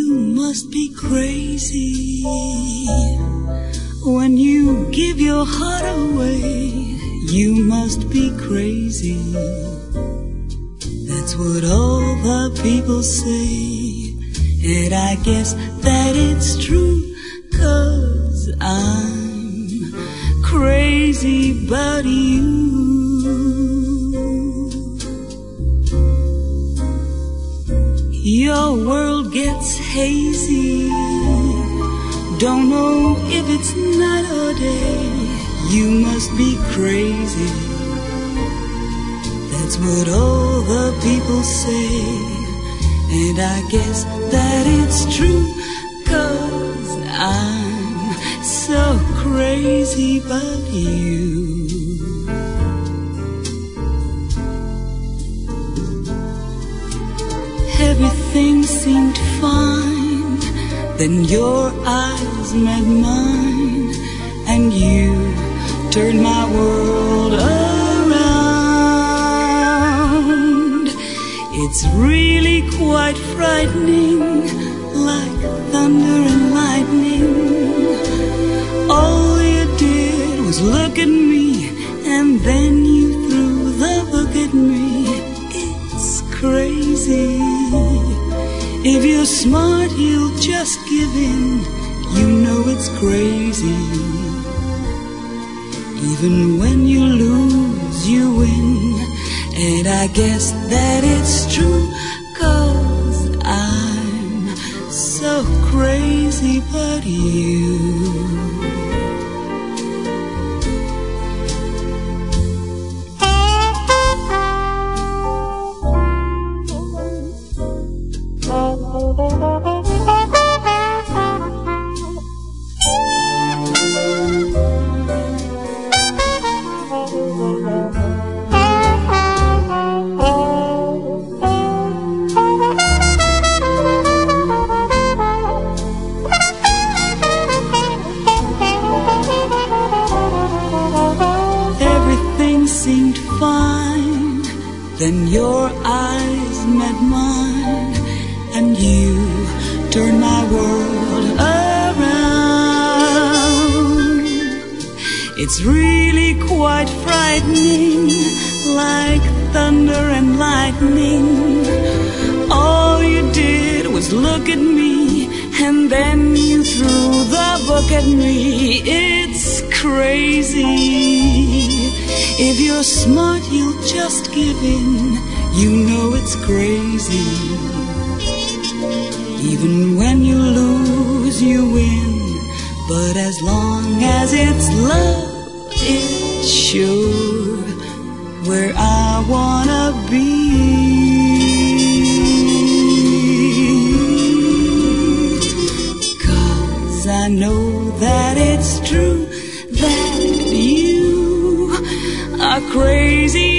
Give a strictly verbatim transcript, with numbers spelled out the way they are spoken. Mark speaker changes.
Speaker 1: You must be crazy when you give your heart away. You must be crazy. That's what all the people say. And I guess that it's true, 'cause I'm crazy about you. Your world gets hazy. Don't know if it's night or day. You must be crazy. That's what all the people say. And I guess that it's true, 'cause I'm so crazy about you. Everything seemed fine, then your eyes met mine, and you turned my world around. It's really quite frightening, like thunder and lightning. All you did was look at me, and then you threw the book at me. It's crazy. If you're smart, you'll just give in. You know it's crazy. Even when you lose, you win. And I guess that it's true, 'cause I'm so crazy about you. Seemed fine, then your eyes met mine, and you turned my world around. It's really quite frightening, like thunder and lightning. All you did was look at me, and then you threw the book at me. It's crazy. If you're smart, you'll just give in. You know it's crazy. Even when you lose, you win. But as long as it's love, it's sure where I wanna be. 'Cause I know that it's true, that you are crazy